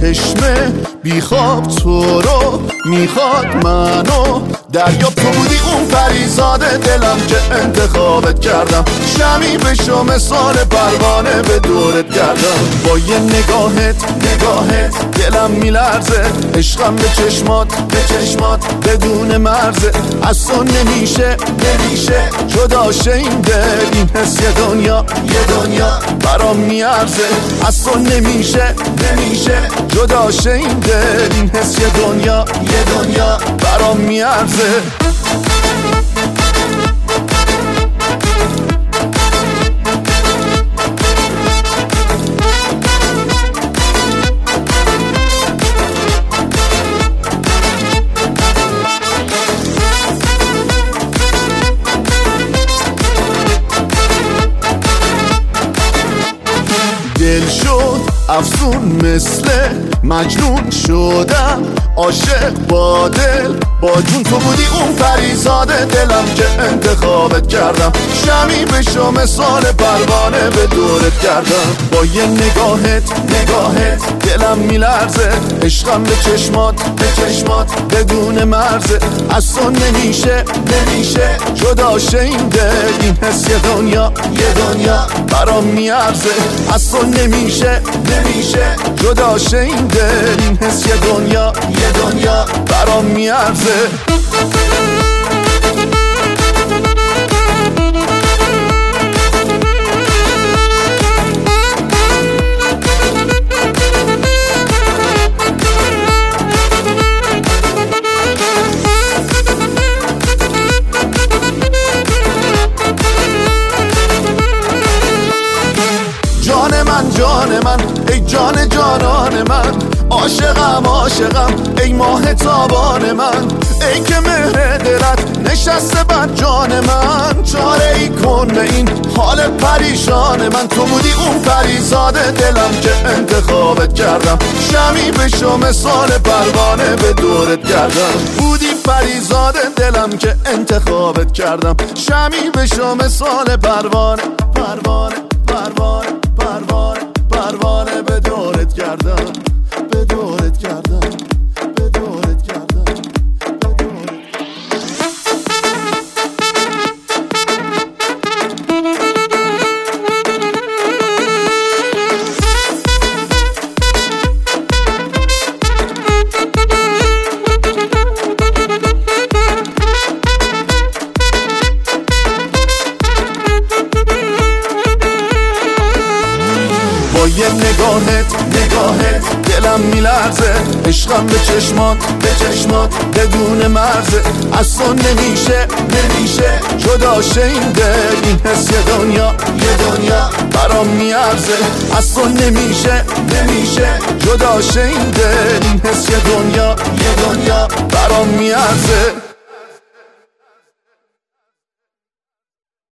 چشمه بیخواب تو رو میخواد منو دریا تو بودی اون پریزاد دلم که انتخابت کردم شمی بشو مثال پروانه به دورت گردم با یه نگاهت دلم میلرزه عشقم به چشمات بدون مرزه از تو نمیشه جدا شه این دل این حس یه دنیا برام میارزه از تو نمیشه جدا شه این دل این حس یه دنیا برام میارزه دل شد افسون مثل مجنون شدم عاشق با دل با جون تو بودی اون پریزاد دلم که انتخابت کردم شمی بشو مثال پروانه به دورت گردم با یه نگاهت دلم میلرزه عشقم به چشمات بدون مرزه از تو نمیشه جدا شه این دل این حس یه دنیا برام میارزه از تو نمیشه جدا شه این دل این حس یه دنیا برام میارزه جان من ای جان جانان من عاشقم ای ماه تابان من ای که مهر دلت نشسته بر جان من چاره ای کن به این حال پریشان من تو بودی اون پریزاد دلم که انتخابت کردم شمی بشو مثال پروانه به دورت گردم بودی پریزاد دلم که انتخابت کردم شمی بشو مثال پروانه به دورت گردم با یه نگاهت دلم میلرزه عشقم به چشمات بدون مرزه از تو نمیشه جدا شه این دل این حس یه دنیا برام میارزه از تو نمیشه جدا شه این دل این حس یه دنیا برام میارزه